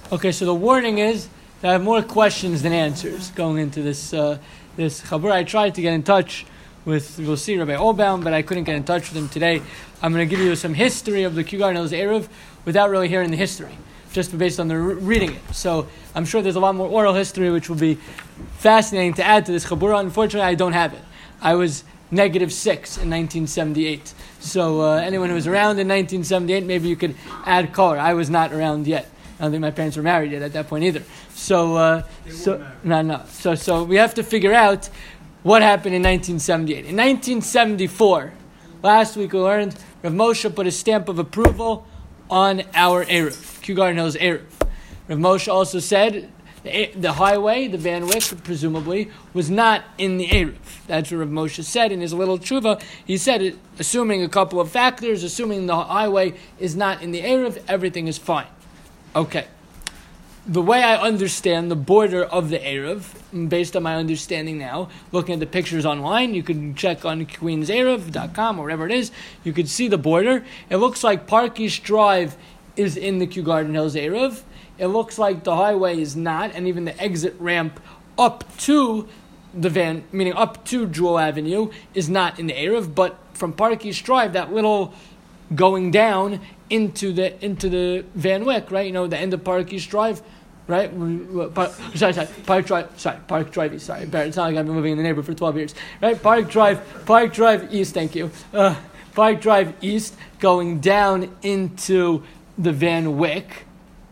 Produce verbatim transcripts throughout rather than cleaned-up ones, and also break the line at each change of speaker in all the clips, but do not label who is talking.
Okay, so the warning is that I have more questions than answers going into this uh, this chabur. I tried to get in touch with, we'll see, Rabbi Olbaum, but I couldn't get in touch with him today. I'm going to give you some history of the Kew Garden Hills Eruv without really hearing the history, just based on the re- reading it. So I'm sure there's a lot more oral history which will be fascinating to add to this chabur. Unfortunately, I don't have it. I was negative six in nineteen seventy-eight. So uh, anyone who was around in nineteen seventy-eight, maybe you could add color. I was not around yet. I don't think my parents were married yet at that point either. So, uh, so no, no. So, so we have to figure out what happened in nineteen seventy-eight. In nineteen seventy-four, last week we learned Rav Moshe put a stamp of approval on our Eruv, Kew Garden Hills Eruv. Rav Moshe also said the, the highway, the Van Wyck, presumably, was not in the Eruv. That's what Rav Moshe said in his little tshuva. He said it, assuming a couple of factors, assuming the highway is not in the Eruv, everything is fine. Okay. The way I understand the border of the Eruv, based on my understanding now, looking at the pictures online, you can check on queens eruv dot com or whatever it is, you can see the border. It looks like Park East Drive is in the Kew Garden Hills Eruv. It looks like the highway is not, and even the exit ramp up to the van, meaning up to Jewel Avenue, is not in the Eruv, but from Park East Drive, that little going down into the into the Van Wyck, right? You know, the end of Park East Drive, right? Park, sorry, sorry, Park Drive, sorry, Park Drive East, sorry. It's not like I've been living in the neighborhood for twelve years, right? Park Drive, Park Drive East, thank you. Uh, Park Drive East going down into the Van Wyck,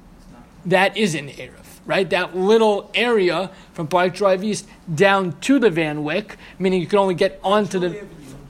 that is in the Eruv, right? That little area from Park Drive East down to the Van Wyck, meaning you can only get onto the...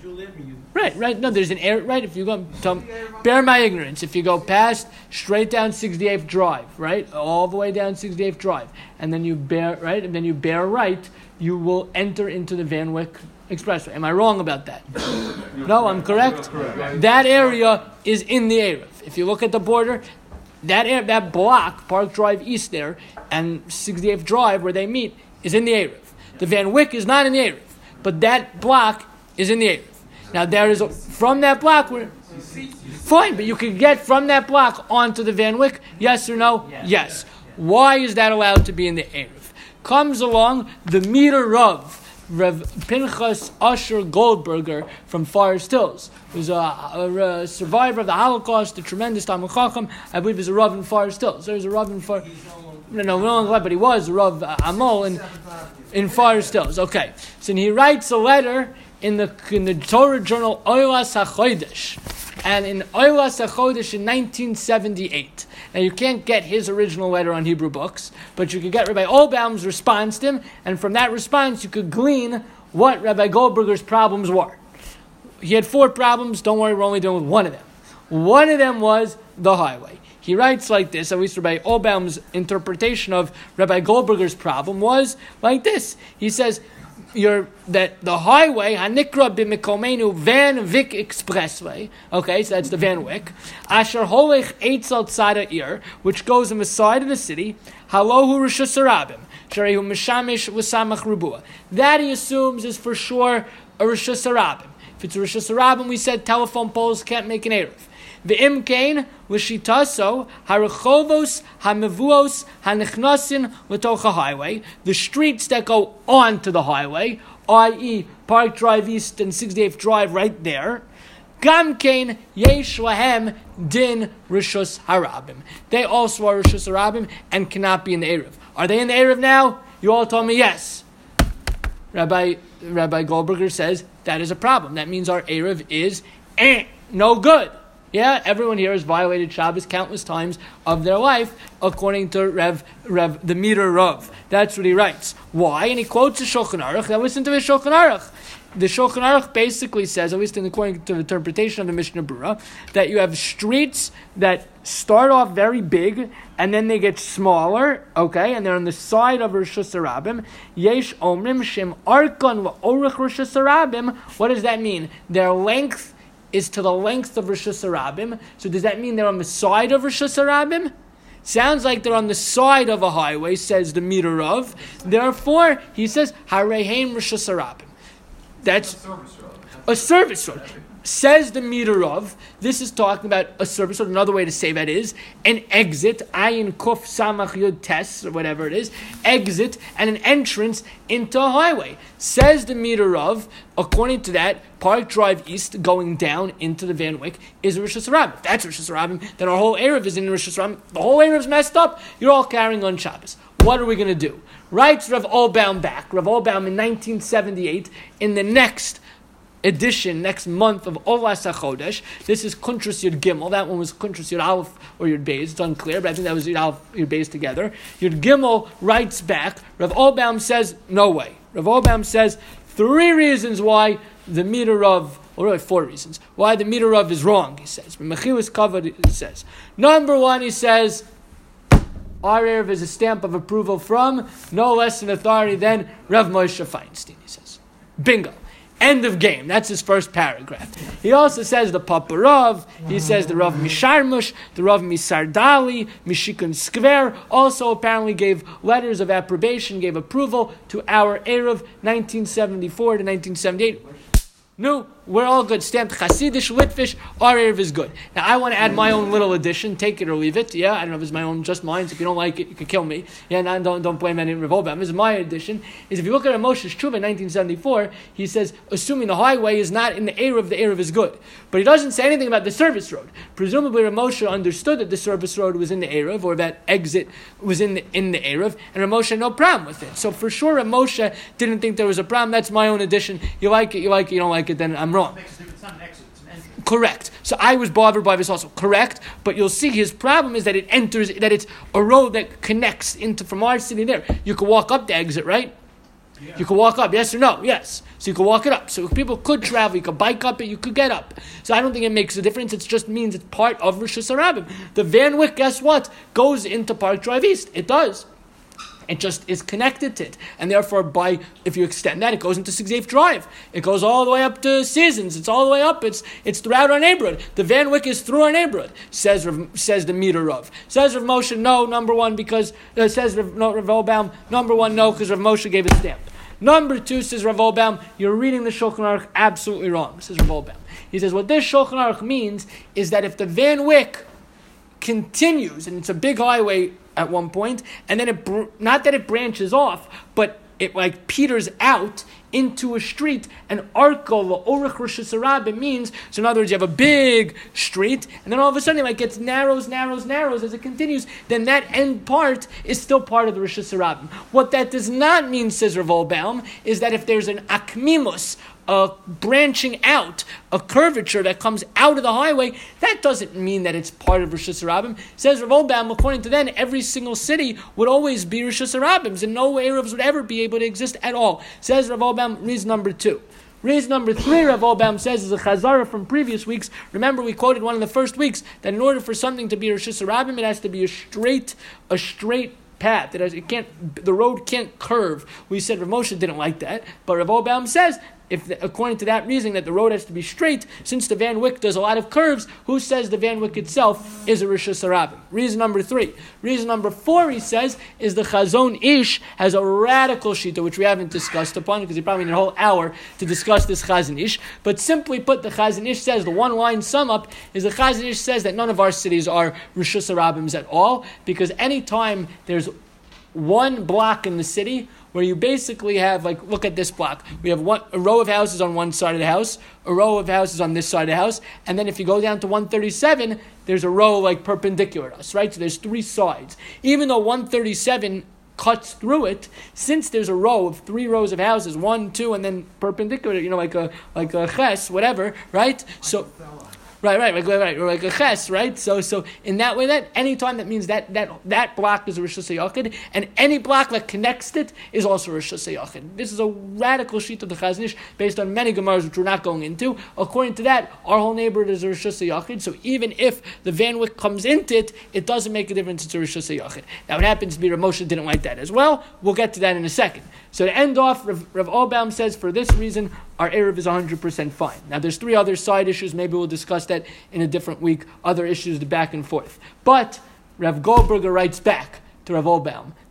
Right, right. No, there's an area, right? If you go, to, bear my ignorance, if you go past, straight down sixty-eighth Drive, right? All the way down sixty-eighth Drive, and then you bear, right? And then you bear right, you will enter into the Van Wyck Expressway. Am I wrong about that? No, I'm correct? That area is in the Eruv. If you look at the border, that air, that block, Park Drive East there, and sixty-eighth Drive, where they meet, is in the Eruv. The Van Wyck is not in the Eruv, but that block is in the Eruv. Now there is a, from that block, where, fine, but you can get from that block onto the Van Wyck, yes or no? Yes. yes. Why is that allowed to be in the Eruv? Comes along the meter of Rev Pinchas Usher Goldberger from Forest Hills, who's a, a, a survivor of the Holocaust, a tremendous Talmid Chacham. I believe he's a Rav in Forest Hills. There's a Rav in Forest. No, no, no longer left, but he was a Rav uh, Amol in in Forest Hills. Okay, so he writes a letter in the in the Torah journal Oilas HaChodesh, and in Oilas HaChodesh in nineteen seventy-eight. Now you can't get his original letter on Hebrew books, but you could get Rabbi Olbaum's response to him, and from that response you could glean what Rabbi Goldberger's problems were. He had four problems. Don't worry, we're only dealing with one of them. One of them was the highway. He writes like this, at least Rabbi Olbaum's interpretation of Rabbi Goldberger's problem was like this. He says, Your, that the highway, Hanikra b'Mikomenu Van Wyck Expressway, okay, so that's the Van Wyck, Asher Holech Eitz Tzada Ir, which goes on the side of the city, Halohu Rosh Hashanah, Sharehu Mishamish L'Samach Rubua. That he assumes is for sure a Rosh Hashanah. If it's a Rosh Hashanah, we said telephone poles can't make an Eruv. Ve'im kain l'shitaso harachovos hamevuos hanichnasin l'tocha highway, the streets that go onto the highway, that is, Park Drive East and sixty-eighth Drive, right there. Gam kain yesh lahem din rishus harabim. They also are rishus harabim and cannot be in the Eruv. Are they in the Eruv now? You all told me yes. Rabbi Rabbi Goldberger says that is a problem. That means our Eruv is eh, no good. Yeah, everyone here has violated Shabbos countless times of their life, according to Rev, Rev the meter Rav. That's what he writes. Why? And he quotes the Shulchan Aruch. Now listen to the Shulchan Aruch. The Shulchan Aruch basically says, at least in according to the interpretation of the Mishnah Berurah, that you have streets that start off very big and then they get smaller, okay, and they're on the side of Rosh Hashanah. Yesh omrim shem arkan va'orech Rosh Hashanah. What does that mean? Their length is to the length of Rosh Hashanah. So does that mean they're on the side of Rosh Hashanah? Sounds like they're on the side of a highway, says the meter of. Therefore, he says, Harehem Rosh Hashanah. That's a service road. A service road. Says the meter of, this is talking about a service, or another way to say that is, an exit, ayin kuf samach yud tes, or whatever it is, exit and an entrance into a highway. Says the meter of, according to that, Park Drive East going down into the Van Wyck is Rosh Hashanah. If that's Rosh Hashanah, then our whole Erev is in Rosh Hashanah. The whole Erev is messed up. You're all carrying on Shabbos. What are we going to do? Writes Rav Olbaum back. Rav Olbaum in nineteen seventy-eight, in the next edition, next month of Olas HaChodesh. This is Kuntras Yud Gimel. That one was Kuntras Yud Aleph or Yud Beis. It's unclear, but I think that was Yud Aleph, Yud Beis together. Yud Gimel writes back. Rav Olbaum says, no way. Rav Olbaum says, three reasons why the meter of, or really four reasons, why the meter of is wrong, he says. Mechilas is covered, he says. Number one, he says, our Erev is a stamp of approval from no less an authority than Rav Moshe Feinstein, he says. Bingo. End of game. That's his first paragraph. He also says the Papa Rav, he says the Rav Misharmush, the Rav Misardali, Mishikun Skver, also apparently gave letters of approbation, gave approval to our Erev nineteen seventy-four to nineteen seventy-eight. No, we're all good. Stamped Hasidish, Litvish, our Erev is good. Now, I want to add my own little addition. Take it or leave it. Yeah, I don't know if it's my own, just mine. So if you don't like it, you can kill me. Yeah, and don't, don't blame any Rav Olbaum. This is my addition. Is if you look at Moshe's Tshuva in nineteen seventy-four, he says, assuming the highway is not in the Erev, the Erev is good. But he doesn't say anything about the service road. Presumably, Rav Moshe understood that the service road was in the Erev, or that exit was in the, in the Erev, and Rav Moshe had no problem with it. So for sure, Rav Moshe didn't think there was a problem. That's my own addition. You like it, you like it, you don't like it, then I'm wrong.
It's not an exit, it's an entrance.
Correct. So I was bothered by this also. Correct. But you'll see his problem is that it enters, that it's a road that connects into, from our city there. You can walk up the exit, right? Yeah. You can walk up, yes or no? Yes. So you can walk it up. So people could travel, you could bike up it, you could get up. So I don't think it makes a difference. It just means it's part of Rosh Hashanah. The Van Wyck, guess what? Goes into Park Drive East. It does. It just is connected to it. And therefore, by if you extend that, it goes into Sigzef Drive. It goes all the way up to Seasons. It's all the way up. It's it's throughout our neighborhood. The Van Wyck is through our neighborhood, says Rav, says the meter of. Says Rav Moshe, no, number one, because, uh, says Rav, no, Rav Olbaum, number one, no, because Rav Moshe gave a stamp. Number two, says Rav Olbaum, you're reading the Shulchan Aruch absolutely wrong, says Rav Olbaum. He says, what this Shulchan Aruch means is that if the Van Wyck continues, and it's a big highway at one point, and then it, br- not that it branches off, but it like peters out into a street, and arko, orach Rosh Hashanah means, so in other words, you have a big street, and then all of a sudden it like gets narrows, narrows, narrows as it continues, then that end part is still part of the Rosh Hashanah. What that does not mean, says Rav Olbaum, is that if there's an akmimus, a branching out, a curvature that comes out of the highway, that doesn't mean that it's part of Rosh Hashanah. Says Rav Olbaum, according to them, every single city would always be Rosh Hashanah, and no Erevs would ever be able to exist at all. Says Rav Olbaum, reason number two. Reason number three, Rav Olbaum says, is a chazara from previous weeks. Remember, we quoted one of the first weeks, that in order for something to be Rosh Hashanah, it has to be a straight, a straight path. It, has, it can't, the road can't curve. We said Rav Moshe didn't like that, but Rav Olbaum says, if the, according to that reasoning that the road has to be straight, since the Van Wyck does a lot of curves, who says the Van Wyck itself is a Rosh Hashanah? Reason number three. Reason number four, he says, is the Chazon Ish has a radical shita, which we haven't discussed upon, because he probably need a whole hour to discuss this Chazon Ish. But simply put, the Chazon Ish says, the one line sum up, is the Chazon Ish says that none of our cities are Rosh Hashanahs at all, because any time there's one block in the city where you basically have, like, look at this block. We have one, a row of houses on one side of the house, a row of houses on this side of the house, and then if you go down to one thirty-seven, there's a row, like, perpendicular to us, right? So there's three sides. Even though one thirty-seven cuts through it, since there's a row of three rows of houses, one, two, and then perpendicular, you know, like a, like a ches, whatever, right? So... Right, right, right, right, like a ches, right? So, so in that way, that any time that means that that that block is a Rosh Hashanah, and any block that connects it is also Rosh Hashanah. This is a radical sheet of the Chazon Ish based on many gemaras which we're not going into. According to that, our whole neighborhood is a Rosh Hashanah. So even if the Van Wyck comes into it, it doesn't make a difference. It's a Rosh Hashanah. Now, it happens to be Rav Moshe didn't like that as well. We'll get to that in a second. So to end off, Rav, Rav Olbaum says, for this reason, our Erev is one hundred percent fine. Now, there's three other side issues. Maybe we'll discuss that in a different week. Other issues, the back and forth. But Rav Goldberger writes back to Rav Olbaum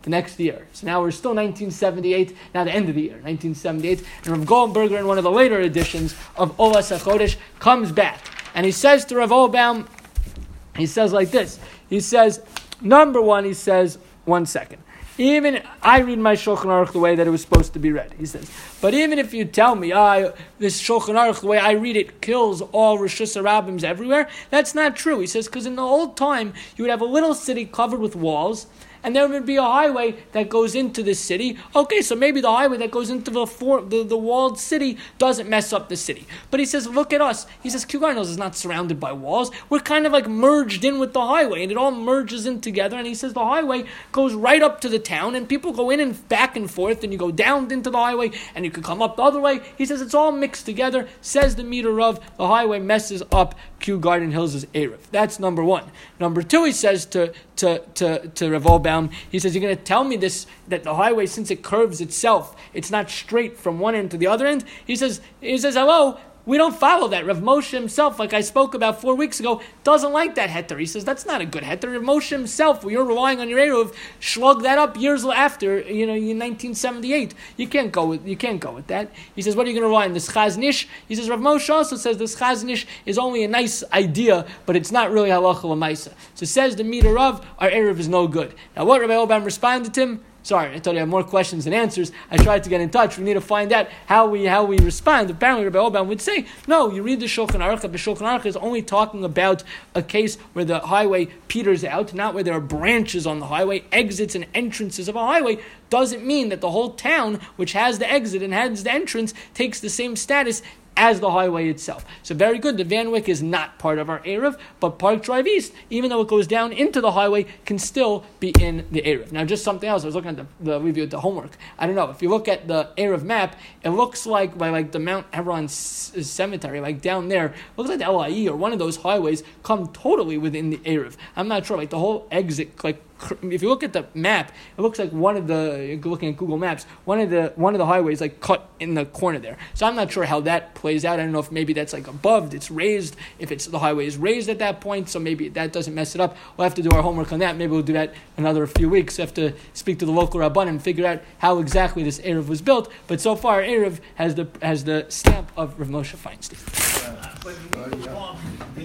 the next year. So now we're still nineteen seventy-eight, now the end of the year, nineteen seventy-eight. And Rav Goldenberger, in one of the later editions of Olas HaChodesh, comes back. And he says to Rav Olbaum, he says like this. He says, number one, he says, one second. Even I read my Shulchan Aruch the way that it was supposed to be read, he says. But even if you tell me, ah, this Shulchan Aruch, the way I read it, kills all Rishus HaRabbims everywhere, that's not true. He says, because in the old time, you would have a little city covered with walls, and there would be a highway that goes into the city. Okay, so maybe the highway that goes into the, for, the the walled city doesn't mess up the city. But he says, look at us. He says, Kew Gardens is not surrounded by walls. We're kind of like merged in with the highway, and it all merges in together. And he says the highway goes right up to the town, and people go in and back and forth, and you go down into the highway, and you can come up the other way. He says it's all mixed together. Says the meter of the highway messes up Kew Garden Hills' Erev. That's number one. Number two, he says to to to to Rav Olbaum, he says, you're going to tell me this, that the highway, since it curves itself, it's not straight from one end to the other end? He says, he says, hello, we don't follow that. Rav Moshe himself, like I spoke about four weeks ago, doesn't like that heter. He says, that's not a good heter. Rav Moshe himself, when you're relying on your Eruv, slug that up years after, you know, in nineteen seventy-eight. You can't go with, you can't go with that. He says, what are you going to rely on? This Chaz Nish? He says, Rav Moshe also says this Chaz Nish is only a nice idea, but it's not really halacha l'maisa. So says the meter of, our Eruv is no good. Now what Rabbi Olbaum responded to him? Sorry, I told you I have more questions than answers. I tried to get in touch. We need to find out how we how we respond. Apparently, Rabbi Olbaum would say, no, you read the Shulchan Aruch. The Shulchan Aruch is only talking about a case where the highway peters out, not where there are branches on the highway, exits and entrances of a highway. Doesn't mean that the whole town, which has the exit and has the entrance, takes the same status as the highway itself. So very good. The Van Wyck is not part of our Erev, but Park Drive East, even though it goes down into the highway, can still be in the Erev. Now, just something else. I was looking at the, the review of the homework. I don't know. If you look at the Erev map, it looks like by like the Mount Hebron c- cemetery, like down there, it looks like the L I E or one of those highways come totally within the Erev. I'm not sure. Like the whole exit, like if you look at the map, it looks like one of the, you're looking at Google Maps, one of the one of the highways like cut in the corner there. So I'm not sure how that plays out. I don't know if maybe that's like above, it's raised, if it's the highway is raised at that point, so maybe that doesn't mess it up. We'll have to do our homework on that. Maybe we'll do that another few weeks. We have to speak to the local Rabban and figure out how exactly this Erev was built. But so far, Erev has the has the stamp of Rav Moshe Feinstein.